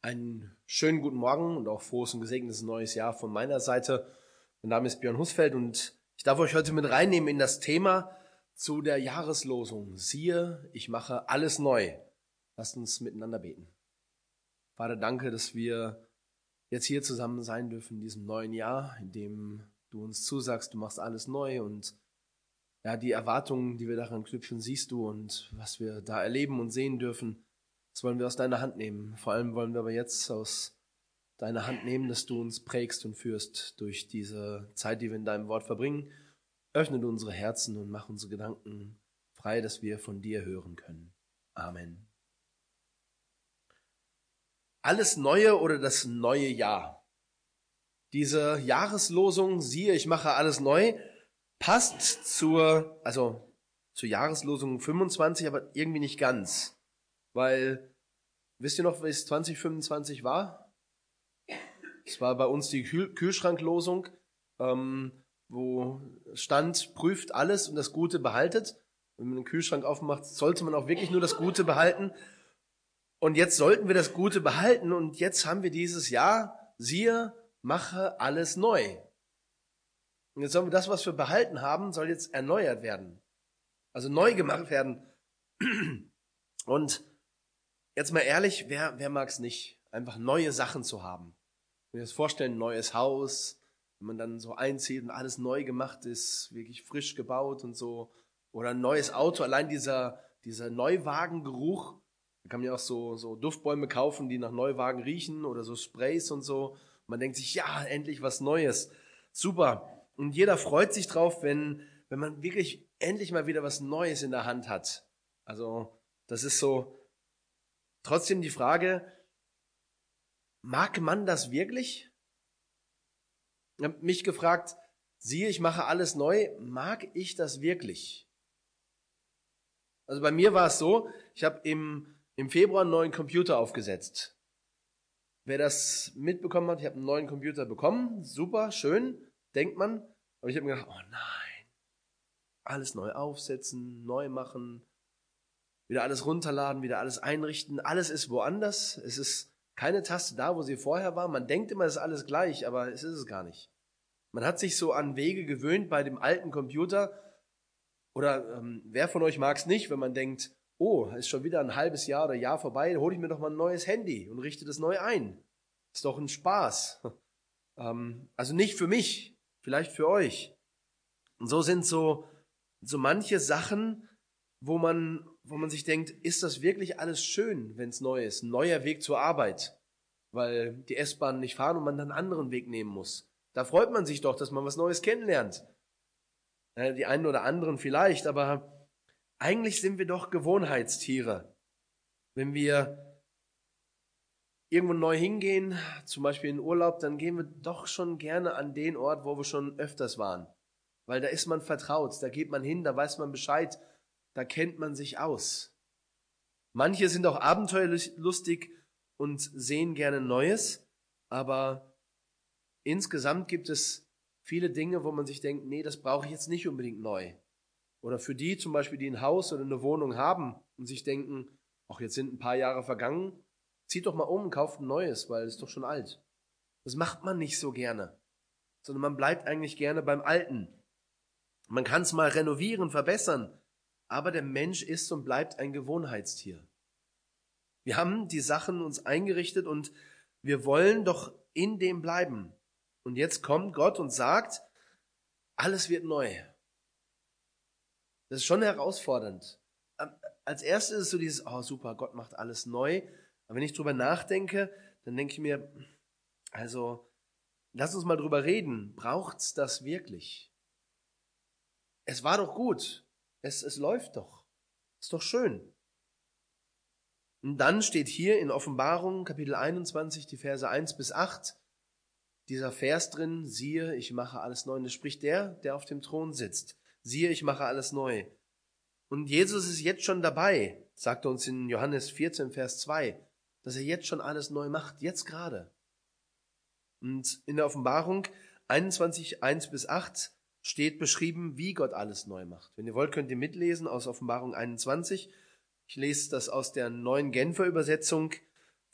Einen schönen guten Morgen und auch frohes und gesegnetes neues Jahr von meiner Seite. Mein Name ist Björn Husfeld und ich darf euch heute mit reinnehmen in das Thema zu der Jahreslosung. Siehe, ich mache alles neu. Lasst uns miteinander beten. Vater, danke, dass wir jetzt hier zusammen sein dürfen in diesem neuen Jahr, in dem du uns zusagst, du machst alles neu und ja, die Erwartungen, die wir daran knüpfen, siehst du und was wir da erleben und sehen dürfen, das wollen wir aus deiner Hand nehmen. Vor allem wollen wir aber jetzt aus deiner Hand nehmen, dass du uns prägst und führst durch diese Zeit, die wir in deinem Wort verbringen. Öffne du unsere Herzen und mach unsere Gedanken frei, dass wir von dir hören können. Amen. Alles Neue oder das neue Jahr. Diese Jahreslosung, siehe, ich mache alles neu, passt zur Jahreslosung 25, aber irgendwie nicht ganz. Weil, wisst ihr noch, was 2025 war? Es war bei uns die Kühlschranklosung, wo stand, prüft alles und das Gute behaltet. Wenn man den Kühlschrank aufmacht, sollte man auch wirklich nur das Gute behalten. Und jetzt sollten wir das Gute behalten und jetzt haben wir dieses Jahr, siehe, mache alles neu. Und jetzt sollen wir das, was wir behalten haben, soll jetzt erneuert werden. Also neu gemacht werden. Und jetzt mal ehrlich, wer mag's nicht, einfach neue Sachen zu haben? Wenn wir uns vorstellen, ein neues Haus, wenn man dann so einzieht und alles neu gemacht ist, wirklich frisch gebaut und so. Oder ein neues Auto, allein dieser Neuwagengeruch. Da kann man ja auch so Duftbäume kaufen, die nach Neuwagen riechen oder so Sprays und so. Man denkt sich, ja, endlich was Neues. Super. Und jeder freut sich drauf, wenn man wirklich endlich mal wieder was Neues in der Hand hat. Also, das ist so trotzdem die Frage, mag man das wirklich? Ich habe mich gefragt, siehe, ich mache alles neu, mag ich das wirklich? Also bei mir war es so, ich habe im Februar einen neuen Computer aufgesetzt. Wer das mitbekommen hat, ich habe einen neuen Computer bekommen, super, schön, denkt man. Aber ich habe mir gedacht, oh nein, alles neu aufsetzen, neu machen, wieder alles runterladen, wieder alles einrichten, alles ist woanders. Es ist keine Taste da, wo sie vorher war. Man denkt immer, es ist alles gleich, aber es ist es gar nicht. Man hat sich so an Wege gewöhnt bei dem alten Computer. Oder wer von euch mag es nicht, wenn man denkt, oh, ist schon wieder ein halbes Jahr oder Jahr vorbei, hole ich mir doch mal ein neues Handy und richte das neu ein. Ist doch ein Spaß. Also nicht für mich, vielleicht für euch. Und so sind so manche Sachen, wo man sich denkt, ist das wirklich alles schön, wenn es neu ist? Ein neuer Weg zur Arbeit, weil die S-Bahn nicht fahren und man dann einen anderen Weg nehmen muss. Da freut man sich doch, dass man was Neues kennenlernt. Die einen oder anderen vielleicht, aber eigentlich sind wir doch Gewohnheitstiere. Wenn wir irgendwo neu hingehen, zum Beispiel in Urlaub, dann gehen wir doch schon gerne an den Ort, wo wir schon öfters waren. Weil da ist man vertraut, da geht man hin, da weiß man Bescheid, da kennt man sich aus. Manche sind auch abenteuerlustig und sehen gerne Neues, aber insgesamt gibt es viele Dinge, wo man sich denkt, nee, das brauche ich jetzt nicht unbedingt neu. Oder für die zum Beispiel, die ein Haus oder eine Wohnung haben und sich denken, ach, jetzt sind ein paar Jahre vergangen, zieht doch mal um und kauft ein neues, weil es ist doch schon alt. Das macht man nicht so gerne, sondern man bleibt eigentlich gerne beim Alten. Man kann es mal renovieren, verbessern, aber der Mensch ist und bleibt ein Gewohnheitstier. Wir haben die Sachen uns eingerichtet und wir wollen doch in dem bleiben. Und jetzt kommt Gott und sagt, alles wird neu. Das ist schon herausfordernd. Als erstes ist es so dieses, oh super, Gott macht alles neu. Aber wenn ich drüber nachdenke, dann denke ich mir, also, lass uns mal drüber reden. Braucht's das wirklich? Es war doch gut. Es läuft doch. Ist doch schön. Und dann steht hier in Offenbarung, Kapitel 21, die Verse 1 bis 8, dieser Vers drin, siehe, ich mache alles neu. Und das spricht der auf dem Thron sitzt. Siehe, ich mache alles neu. Und Jesus ist jetzt schon dabei, sagt er uns in Johannes 14, Vers 2, dass er jetzt schon alles neu macht, jetzt gerade. Und in der Offenbarung 21, 1 bis 8 steht beschrieben, wie Gott alles neu macht. Wenn ihr wollt, könnt ihr mitlesen aus Offenbarung 21. Ich lese das aus der neuen Genfer Übersetzung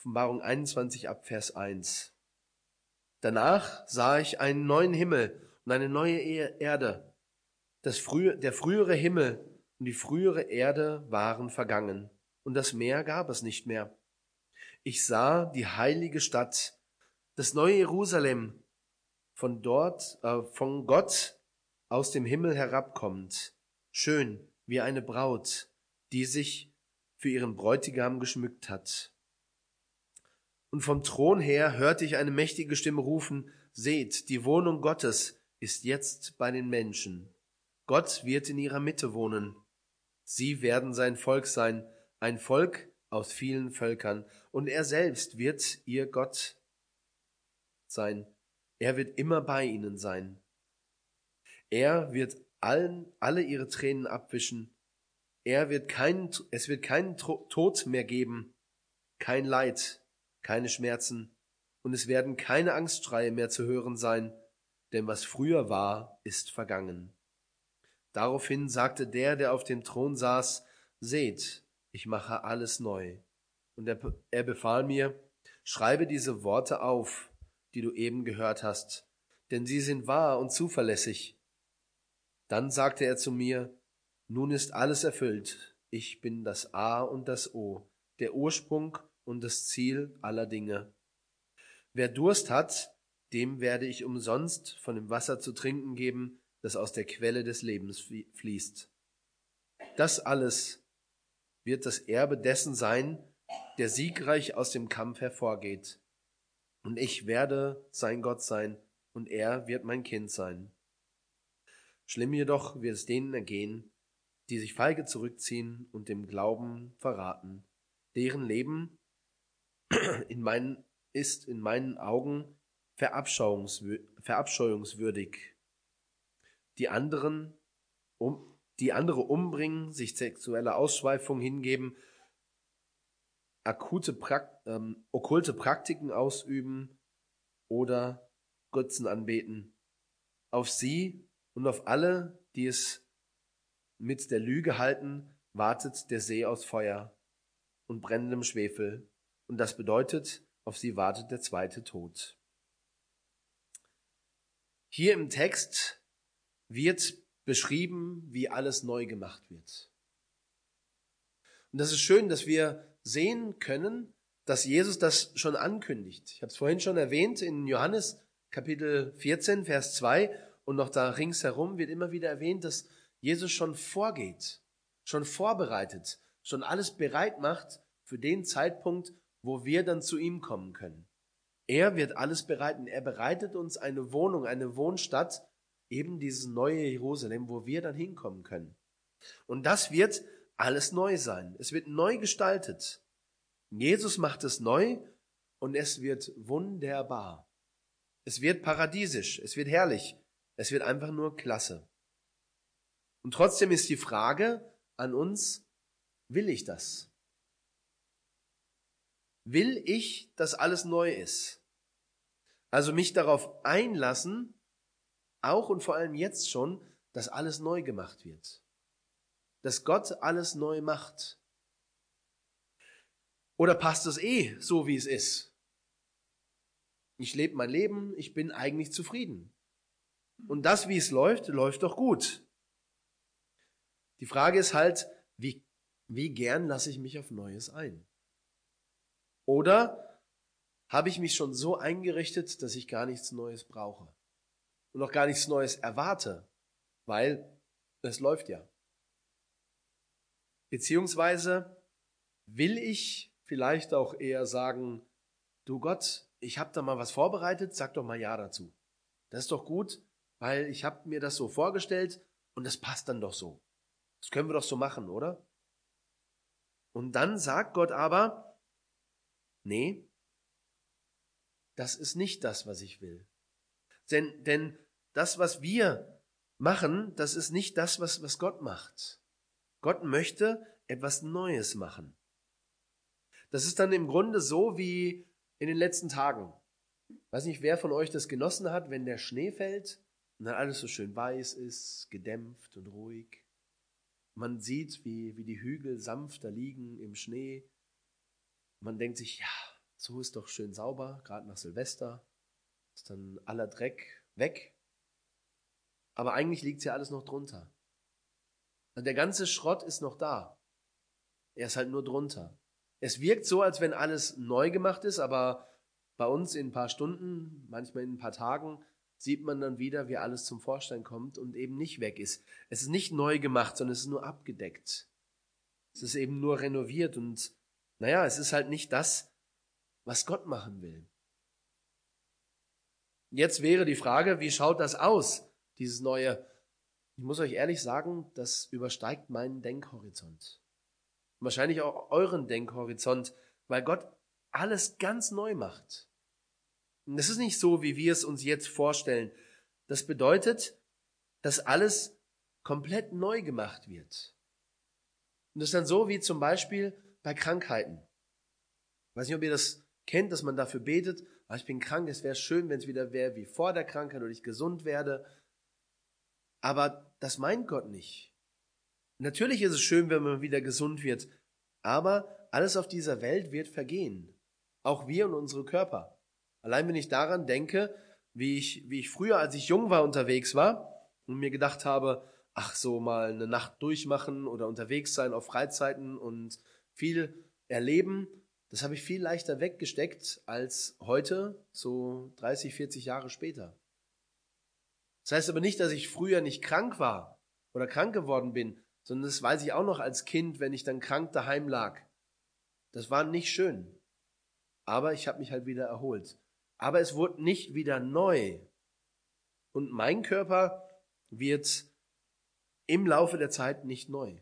Offenbarung 21 ab Vers 1. Danach sah ich einen neuen Himmel und eine neue Erde. Der frühere Himmel und die frühere Erde waren vergangen, und das Meer gab es nicht mehr. Ich sah die heilige Stadt, das neue Jerusalem, von Gott aus dem Himmel herabkommt, schön wie eine Braut, die sich für ihren Bräutigam geschmückt hat. Und vom Thron her hörte ich eine mächtige Stimme rufen: Seht, die Wohnung Gottes ist jetzt bei den Menschen. Gott wird in ihrer Mitte wohnen. Sie werden sein Volk sein, ein Volk aus vielen Völkern. Und er selbst wird ihr Gott sein. Er wird immer bei ihnen sein. Er wird alle ihre Tränen abwischen. Es wird keinen Tod mehr geben, kein Leid, keine Schmerzen, und es werden keine Angstschreie mehr zu hören sein, denn was früher war, ist vergangen. Daraufhin sagte der auf dem Thron saß: Seht, ich mache alles neu. Und er befahl mir: Schreibe diese Worte auf, die du eben gehört hast, denn sie sind wahr und zuverlässig. Dann sagte er zu mir: Nun ist alles erfüllt. Ich bin das A und das O, der Ursprung und das Ziel aller Dinge. Wer Durst hat, dem werde ich umsonst von dem Wasser zu trinken geben, das aus der Quelle des Lebens fließt. Das alles wird das Erbe dessen sein, der siegreich aus dem Kampf hervorgeht. Und ich werde sein Gott sein, und er wird mein Kind sein. Schlimm jedoch wird es denen ergehen, die sich feige zurückziehen und dem Glauben verraten. Deren Leben ist in meinen Augen verabscheuungswürdig. Die andere umbringen, sich sexueller Ausschweifung hingeben, okkulte Praktiken ausüben oder Götzen anbeten. Auf sie und auf alle, die es mit der Lüge halten, wartet der See aus Feuer und brennendem Schwefel. Und das bedeutet, auf sie wartet der zweite Tod. Hier im Text wird beschrieben, wie alles neu gemacht wird. Und das ist schön, dass wir sehen können, dass Jesus das schon ankündigt. Ich habe es vorhin schon erwähnt, in Johannes Kapitel 14, Vers 2 und noch da ringsherum wird immer wieder erwähnt, dass Jesus schon vorgeht, schon vorbereitet, schon alles bereit macht für den Zeitpunkt, wo wir dann zu ihm kommen können. Er wird alles bereiten. Er bereitet uns eine Wohnung, eine Wohnstatt, eben dieses neue Jerusalem, wo wir dann hinkommen können. Und das wird alles neu sein. Es wird neu gestaltet. Jesus macht es neu und es wird wunderbar. Es wird paradiesisch, es wird herrlich, es wird einfach nur klasse. Und trotzdem ist die Frage an uns: Will ich das? Will ich, dass alles neu ist? Also mich darauf einlassen, auch und vor allem jetzt schon, dass alles neu gemacht wird. Dass Gott alles neu macht. Oder passt es so, wie es ist? Ich lebe mein Leben, ich bin eigentlich zufrieden. Und das, wie es läuft, läuft doch gut. Die Frage ist halt, wie gern lasse ich mich auf Neues ein? Oder habe ich mich schon so eingerichtet, dass ich gar nichts Neues brauche und auch gar nichts Neues erwarte, weil es läuft ja. Beziehungsweise will ich vielleicht auch eher sagen: Du Gott, ich habe da mal was vorbereitet, sag doch mal ja dazu. Das ist doch gut, weil ich habe mir das so vorgestellt und das passt dann doch so. Das können wir doch so machen, oder? Und dann sagt Gott aber: Nee, das ist nicht das, was ich will. Denn das, was wir machen, das ist nicht das, was Gott macht. Gott möchte etwas Neues machen. Das ist dann im Grunde so wie in den letzten Tagen. Ich weiß nicht, wer von euch das genossen hat, wenn der Schnee fällt und dann alles so schön weiß ist, gedämpft und ruhig. Man sieht, wie die Hügel sanfter liegen im Schnee. Man denkt sich, ja, so ist doch schön sauber, gerade nach Silvester, ist dann aller Dreck weg. Aber eigentlich liegt ja alles noch drunter. Und der ganze Schrott ist noch da. Er ist halt nur drunter. Es wirkt so, als wenn alles neu gemacht ist, aber bei uns in ein paar Stunden, manchmal in ein paar Tagen, sieht man dann wieder, wie alles zum Vorschein kommt und eben nicht weg ist. Es ist nicht neu gemacht, sondern es ist nur abgedeckt. Es ist eben nur renoviert und es ist halt nicht das, was Gott machen will. Jetzt wäre die Frage, wie schaut das aus, dieses Neue? Ich muss euch ehrlich sagen, das übersteigt meinen Denkhorizont. Wahrscheinlich auch euren Denkhorizont, weil Gott alles ganz neu macht. Und das ist nicht so, wie wir es uns jetzt vorstellen. Das bedeutet, dass alles komplett neu gemacht wird. Und das ist dann so wie zum Beispiel bei Krankheiten. Ich weiß nicht, ob ihr das kennt, dass man dafür betet, ich bin krank, es wäre schön, wenn es wieder wäre wie vor der Krankheit oder ich gesund werde. Aber das meint Gott nicht. Natürlich ist es schön, wenn man wieder gesund wird, aber alles auf dieser Welt wird vergehen. Auch wir und unsere Körper. Allein wenn ich daran denke, wie ich früher, als ich jung war, unterwegs war und mir gedacht habe, so mal eine Nacht durchmachen oder unterwegs sein auf Freizeiten und viel erleben, das habe ich viel leichter weggesteckt als heute, so 30, 40 Jahre später. Das heißt aber nicht, dass ich früher nicht krank war oder krank geworden bin, sondern das weiß ich auch noch als Kind, wenn ich dann krank daheim lag. Das war nicht schön, aber ich habe mich halt wieder erholt. Aber es wurde nicht wieder neu. Und mein Körper wird im Laufe der Zeit nicht neu.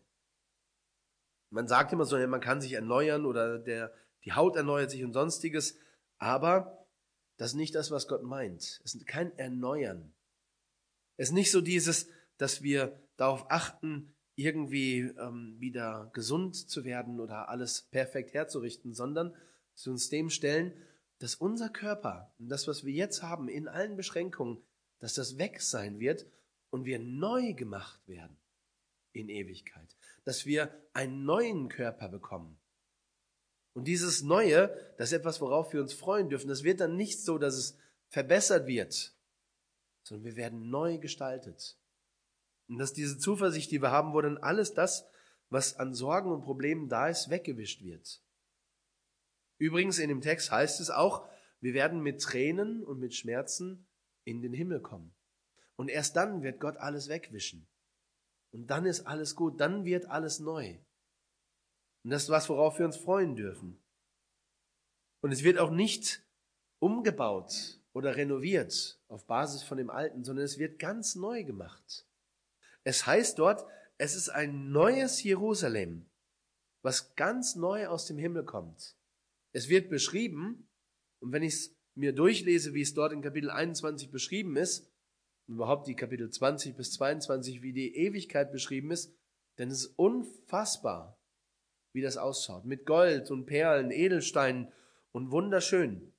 Man sagt immer so, man kann sich erneuern oder die Haut erneuert sich und sonstiges, aber das ist nicht das, was Gott meint. Es ist kein Erneuern. Es ist nicht so dieses, dass wir darauf achten, irgendwie wieder gesund zu werden oder alles perfekt herzurichten, sondern dass wir uns dem stellen, dass unser Körper und das, was wir jetzt haben, in allen Beschränkungen, dass das weg sein wird und wir neu gemacht werden in Ewigkeit. Dass wir einen neuen Körper bekommen. Und dieses Neue, das ist etwas, worauf wir uns freuen dürfen. Das wird dann nicht so, dass es verbessert wird, sondern wir werden neu gestaltet. Und dass diese Zuversicht, die wir haben, wo dann alles das, was an Sorgen und Problemen da ist, weggewischt wird. Übrigens in dem Text heißt es auch, wir werden mit Tränen und mit Schmerzen in den Himmel kommen. Und erst dann wird Gott alles wegwischen. Und dann ist alles gut, dann wird alles neu. Und das ist was, worauf wir uns freuen dürfen. Und es wird auch nicht umgebaut oder renoviert auf Basis von dem Alten, sondern es wird ganz neu gemacht. Es heißt dort, es ist ein neues Jerusalem, was ganz neu aus dem Himmel kommt. Es wird beschrieben, und wenn ich es mir durchlese, wie es dort in Kapitel 21 beschrieben ist, und überhaupt die Kapitel 20 bis 22, wie die Ewigkeit beschrieben ist, dann ist es unfassbar, wie das ausschaut. Mit Gold und Perlen, Edelsteinen und wunderschön.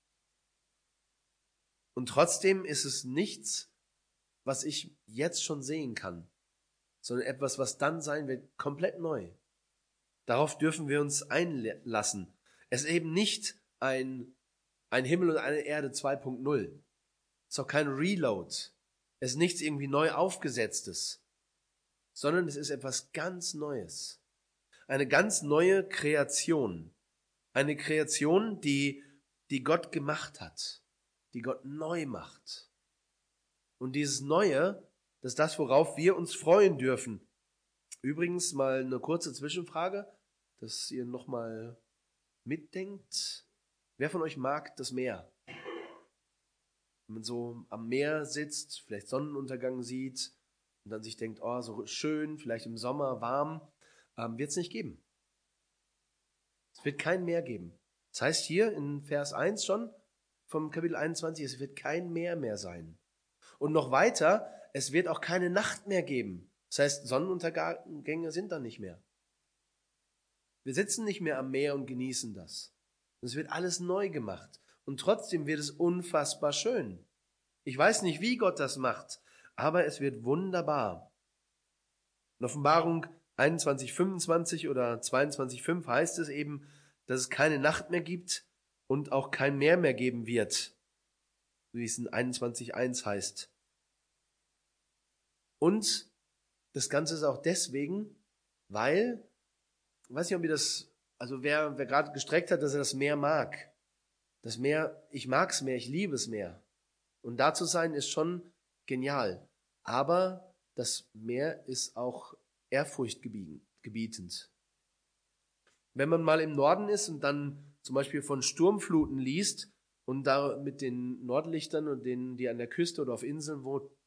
Und trotzdem ist es nichts, was ich jetzt schon sehen kann, sondern etwas, was dann sein wird, komplett neu. Darauf dürfen wir uns einlassen. Es ist eben nicht ein Himmel und eine Erde 2.0. Es ist auch kein Reload. Es ist nichts irgendwie neu aufgesetztes, sondern es ist etwas ganz Neues. Eine ganz neue Kreation. Eine Kreation, die Gott gemacht hat, die Gott neu macht. Und dieses Neue, das ist das, worauf wir uns freuen dürfen. Übrigens mal eine kurze Zwischenfrage, dass ihr nochmal mitdenkt. Wer von euch mag das Meer? Wenn man so am Meer sitzt, vielleicht Sonnenuntergang sieht und dann sich denkt, so schön, vielleicht im Sommer warm, wird es nicht geben. Es wird kein Meer geben. Das heißt hier in Vers 1 schon vom Kapitel 21, es wird kein Meer mehr sein. Und noch weiter, es wird auch keine Nacht mehr geben. Das heißt, Sonnenuntergänge sind dann nicht mehr. Wir sitzen nicht mehr am Meer und genießen das. Es wird alles neu gemacht. Und trotzdem wird es unfassbar schön. Ich weiß nicht, wie Gott das macht, aber es wird wunderbar. In Offenbarung 21,25 oder 22,5 heißt es eben, dass es keine Nacht mehr gibt und auch kein Meer mehr geben wird, wie es in 21,1 heißt. Und das Ganze ist auch deswegen, weil, ich weiß nicht, ob ihr das, also wer gerade gestreckt hat, dass er das Meer mag. Das Meer, ich mag's mehr, ich liebe es mehr. Und da zu sein ist schon genial. Aber das Meer ist auch ehrfurchtgebietend. Wenn man mal im Norden ist und dann zum Beispiel von Sturmfluten liest und da mit den Nordlichtern und denen, die an der Küste oder auf Inseln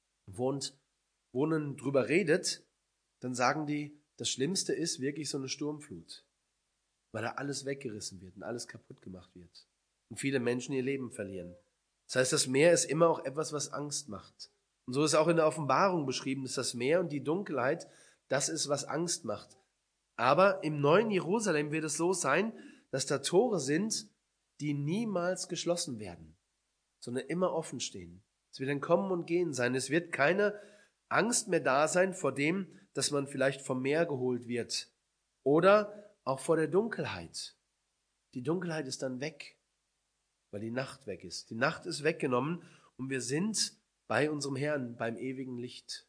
wohnen, drüber redet, dann sagen die, das Schlimmste ist wirklich so eine Sturmflut, weil da alles weggerissen wird und alles kaputt gemacht wird und viele Menschen ihr Leben verlieren. Das heißt, das Meer ist immer auch etwas, was Angst macht. Und so ist auch in der Offenbarung beschrieben, dass das Meer und die Dunkelheit das ist, was Angst macht. Aber im neuen Jerusalem wird es so sein, dass da Tore sind, die niemals geschlossen werden, sondern immer offen stehen. Es wird ein Kommen und Gehen sein. Es wird keine Angst mehr da sein vor dem, dass man vielleicht vom Meer geholt wird oder auch vor der Dunkelheit. Die Dunkelheit ist dann weg, weil die Nacht weg ist. Die Nacht ist weggenommen und wir sind bei unserem Herrn, beim ewigen Licht.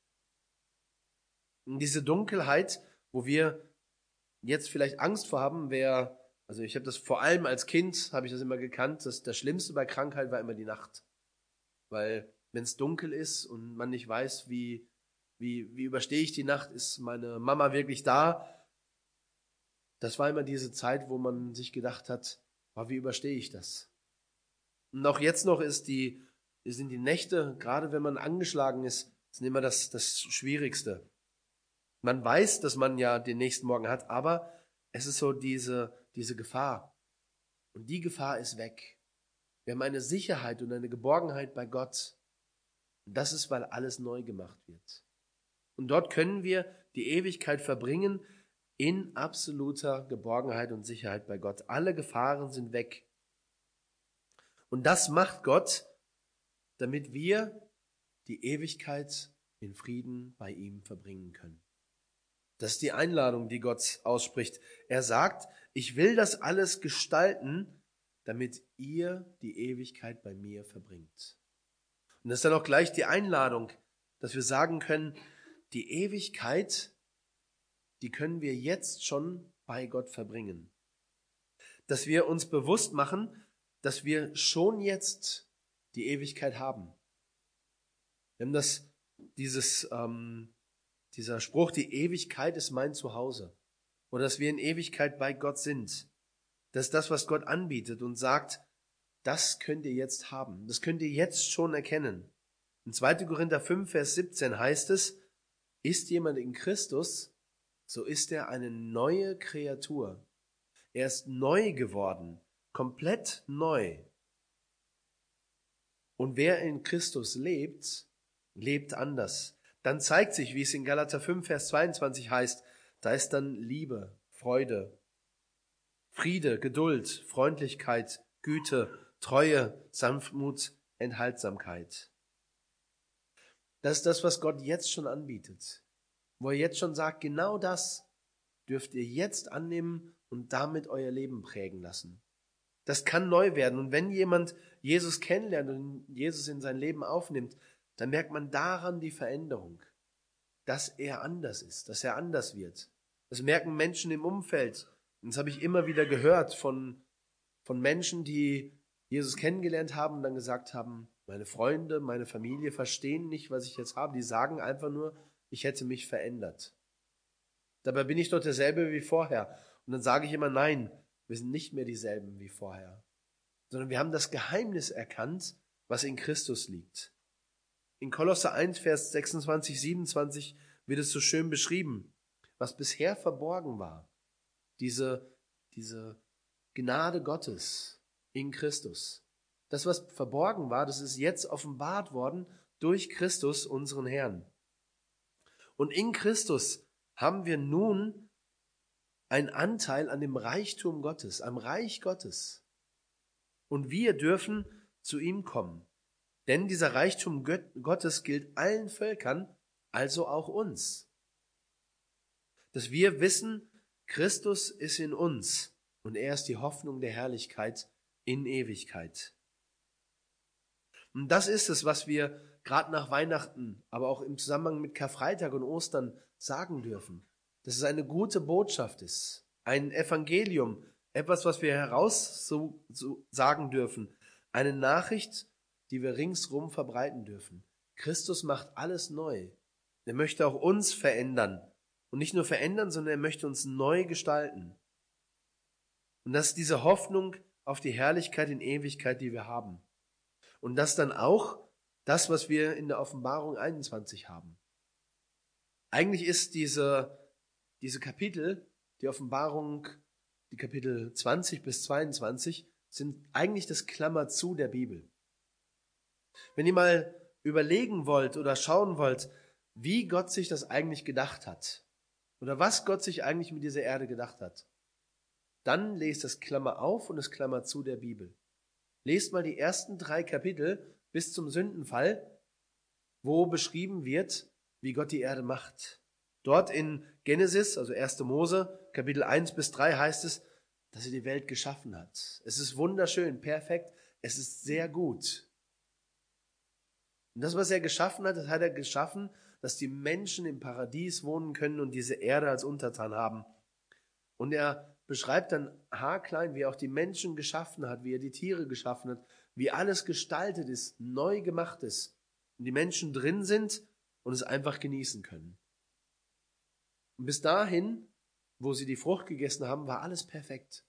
Und diese Dunkelheit, wo wir jetzt vielleicht Angst vor haben, also ich habe das vor allem als Kind, habe ich das immer gekannt, dass das Schlimmste bei Krankheit war immer die Nacht. Weil wenn es dunkel ist und man nicht weiß, wie überstehe ich die Nacht, ist meine Mama wirklich da? Das war immer diese Zeit, wo man sich gedacht hat, wie überstehe ich das? Und auch jetzt noch sind die Nächte, gerade wenn man angeschlagen ist, sind immer das Schwierigste. Man weiß, dass man ja den nächsten Morgen hat, aber es ist so diese Gefahr. Und die Gefahr ist weg. Wir haben eine Sicherheit und eine Geborgenheit bei Gott. Und das ist, weil alles neu gemacht wird. Und dort können wir die Ewigkeit verbringen in absoluter Geborgenheit und Sicherheit bei Gott. Alle Gefahren sind weg. Und das macht Gott, damit wir die Ewigkeit in Frieden bei ihm verbringen können. Das ist die Einladung, die Gott ausspricht. Er sagt, ich will das alles gestalten, damit ihr die Ewigkeit bei mir verbringt. Und das ist dann auch gleich die Einladung, dass wir sagen können, die Ewigkeit, die können wir jetzt schon bei Gott verbringen. Dass wir uns bewusst machen, dass wir schon jetzt die Ewigkeit haben. Wir haben dieser Spruch, die Ewigkeit ist mein Zuhause. Oder dass wir in Ewigkeit bei Gott sind. Das ist das, was Gott anbietet und sagt, das könnt ihr jetzt haben. Das könnt ihr jetzt schon erkennen. In 2. Korinther 5, Vers 17 heißt es, ist jemand in Christus, so ist er eine neue Kreatur. Er ist neu geworden, komplett neu. Und wer in Christus lebt, lebt anders. Dann zeigt sich, wie es in Galater 5, Vers 22 heißt, da ist dann Liebe, Freude, Friede, Geduld, Freundlichkeit, Güte, Treue, Sanftmut, Enthaltsamkeit. Das ist das, was Gott jetzt schon anbietet. Wo er jetzt schon sagt, genau das dürft ihr jetzt annehmen und damit euer Leben prägen lassen. Das kann neu werden. Und wenn jemand Jesus kennenlernt und Jesus in sein Leben aufnimmt, dann merkt man daran die Veränderung, dass er anders ist, dass er anders wird. Das merken Menschen im Umfeld. Und das habe ich immer wieder gehört von Menschen, die Jesus kennengelernt haben und dann gesagt haben, meine Freunde, meine Familie verstehen nicht, was ich jetzt habe. Die sagen einfach nur, ich hätte mich verändert. Dabei bin ich doch derselbe wie vorher. Und dann sage ich immer, nein, wir sind nicht mehr dieselben wie vorher, sondern wir haben das Geheimnis erkannt, was in Christus liegt. In Kolosser 1, Vers 26, 27 wird es so schön beschrieben, was bisher verborgen war. Diese Gnade Gottes in Christus. Das, was verborgen war, das ist jetzt offenbart worden durch Christus, unseren Herrn. Und in Christus haben wir nun einen Anteil an dem Reichtum Gottes, am Reich Gottes. Und wir dürfen zu ihm kommen. Denn dieser Reichtum Gottes gilt allen Völkern, also auch uns. Dass wir wissen, Christus ist in uns und er ist die Hoffnung der Herrlichkeit in Ewigkeit. Und das ist es, was wir gerade nach Weihnachten, aber auch im Zusammenhang mit Karfreitag und Ostern sagen dürfen. Dass es eine gute Botschaft ist, ein Evangelium, etwas, was wir sagen dürfen, eine Nachricht, die wir ringsrum verbreiten dürfen. Christus macht alles neu. Er möchte auch uns verändern. Und nicht nur verändern, sondern er möchte uns neu gestalten. Und das ist diese Hoffnung auf die Herrlichkeit in Ewigkeit, die wir haben. Und das dann auch das, was wir in der Offenbarung 21 haben. Eigentlich ist diese Kapitel, die Offenbarung, die Kapitel 20 bis 22, sind eigentlich das Klammerzu der Bibel. Wenn ihr mal überlegen wollt oder schauen wollt, wie Gott sich das eigentlich gedacht hat oder was Gott sich eigentlich mit dieser Erde gedacht hat, dann lest das Klammer auf und das Klammer zu der Bibel. Lest mal die ersten 3 Kapitel bis zum Sündenfall, wo beschrieben wird, wie Gott die Erde macht. Dort in Genesis, also 1. Mose, Kapitel 1 bis 3 heißt es, dass er die Welt geschaffen hat. Es ist wunderschön, perfekt, es ist sehr gut. Und das, was er geschaffen hat, das hat er geschaffen, dass die Menschen im Paradies wohnen können und diese Erde als Untertan haben. Und er beschreibt dann haarklein, wie er auch die Menschen geschaffen hat, wie er die Tiere geschaffen hat, wie alles gestaltet ist, neu gemacht ist. Und die Menschen drin sind und es einfach genießen können. Und bis dahin, wo sie die Frucht gegessen haben, war alles perfekt.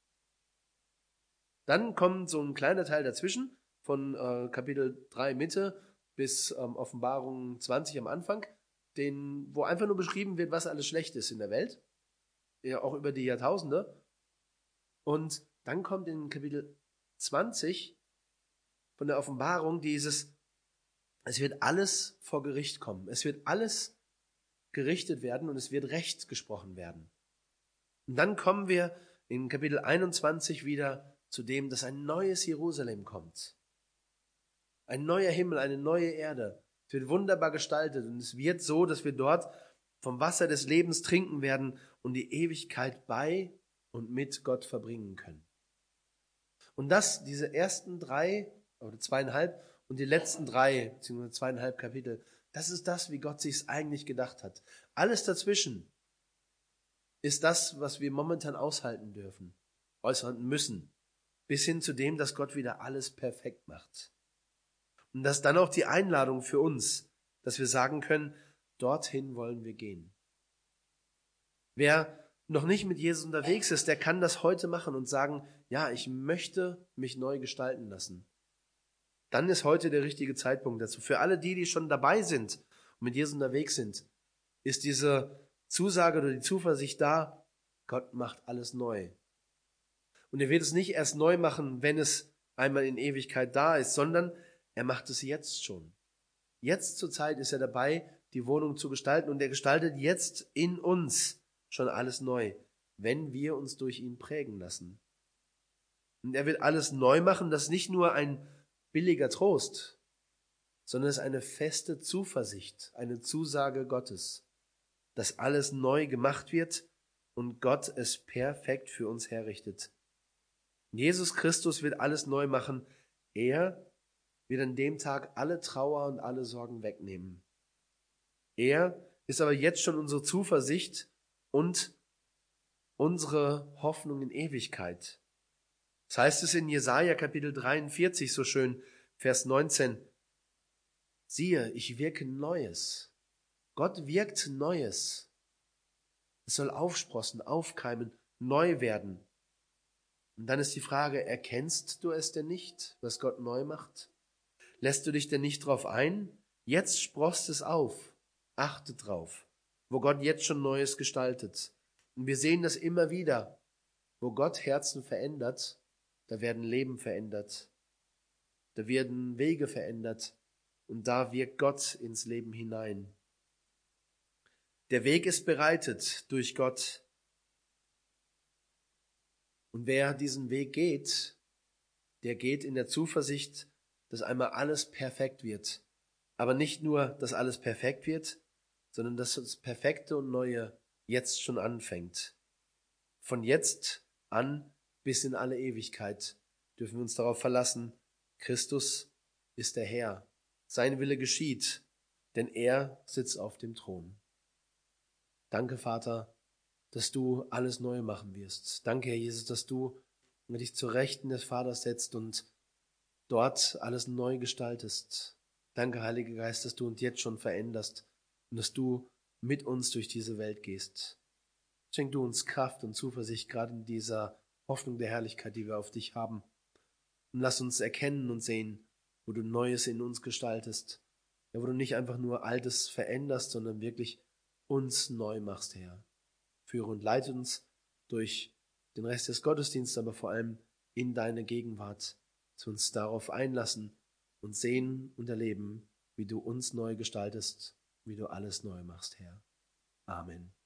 Dann kommt so ein kleiner Teil dazwischen, von Kapitel 3 Mitte bis Offenbarung 20 am Anfang, wo einfach nur beschrieben wird, was alles schlecht ist in der Welt, ja auch über die Jahrtausende. Und dann kommt in Kapitel 20 von der Offenbarung es wird alles vor Gericht kommen. Es wird alles gerichtet werden und es wird Recht gesprochen werden. Und dann kommen wir in Kapitel 21 wieder zu dem, dass ein neues Jerusalem kommt. Ein neuer Himmel, eine neue Erde. Es wird wunderbar gestaltet und es wird so, dass wir dort vom Wasser des Lebens trinken werden und die Ewigkeit bei und mit Gott verbringen können. Und diese ersten 3 oder 2,5 und die letzten 3 bzw. 2,5 Kapitel, das ist das, wie Gott sich's eigentlich gedacht hat. Alles dazwischen ist das, was wir momentan aushalten dürfen, aushalten müssen, bis hin zu dem, dass Gott wieder alles perfekt macht. Und das ist dann auch die Einladung für uns, dass wir sagen können, dorthin wollen wir gehen. Wer noch nicht mit Jesus unterwegs ist, der kann das heute machen und sagen, ja, ich möchte mich neu gestalten lassen. Dann ist heute der richtige Zeitpunkt dazu. Für alle die schon dabei sind und mit Jesus unterwegs sind, ist diese Zusage oder die Zuversicht da, Gott macht alles neu. Und er wird es nicht erst neu machen, wenn es einmal in Ewigkeit da ist, sondern er macht es jetzt schon. Jetzt zur Zeit ist er dabei, die Wohnung zu gestalten und er gestaltet jetzt in uns schon alles neu, wenn wir uns durch ihn prägen lassen. Und er wird alles neu machen, das ist nicht nur ein billiger Trost, sondern es ist eine feste Zuversicht, eine Zusage Gottes, dass alles neu gemacht wird und Gott es perfekt für uns herrichtet. Jesus Christus wird alles neu machen. Er wird an dem Tag alle Trauer und alle Sorgen wegnehmen. Er ist aber jetzt schon unsere Zuversicht und unsere Hoffnung in Ewigkeit. Das heißt es in Jesaja Kapitel 43 so schön, Vers 19. Siehe, ich wirke Neues. Gott wirkt Neues. Es soll aufsprossen, aufkeimen, neu werden. Und dann ist die Frage, erkennst du es denn nicht, was Gott neu macht? Lässt du dich denn nicht drauf ein? Jetzt sproßt es auf. Achte drauf, wo Gott jetzt schon Neues gestaltet. Und wir sehen das immer wieder. Wo Gott Herzen verändert, da werden Leben verändert. Da werden Wege verändert. Und da wirkt Gott ins Leben hinein. Der Weg ist bereitet durch Gott. Und wer diesen Weg geht, der geht in der Zuversicht, dass einmal alles perfekt wird. Aber nicht nur, dass alles perfekt wird, sondern dass das Perfekte und Neue jetzt schon anfängt. Von jetzt an bis in alle Ewigkeit. dürfen wir uns darauf verlassen, Christus ist der Herr. Sein Wille geschieht, denn er sitzt auf dem Thron. Danke, Vater, dass du alles neu machen wirst. Danke, Herr Jesus, dass du dich zur Rechten des Vaters setzt und dort alles neu gestaltest. Danke, Heiliger Geist, dass du uns jetzt schon veränderst und dass du mit uns durch diese Welt gehst. Schenk du uns Kraft und Zuversicht, gerade in dieser Hoffnung der Herrlichkeit, die wir auf dich haben. Und lass uns erkennen und sehen, wo du Neues in uns gestaltest. Ja, wo du nicht einfach nur Altes veränderst, sondern wirklich uns neu machst, Herr. Führe und leite uns durch den Rest des Gottesdienstes, aber vor allem in deine Gegenwart, zu uns darauf einlassen und sehen und erleben, wie du uns neu gestaltest, wie du alles neu machst, Herr. Amen.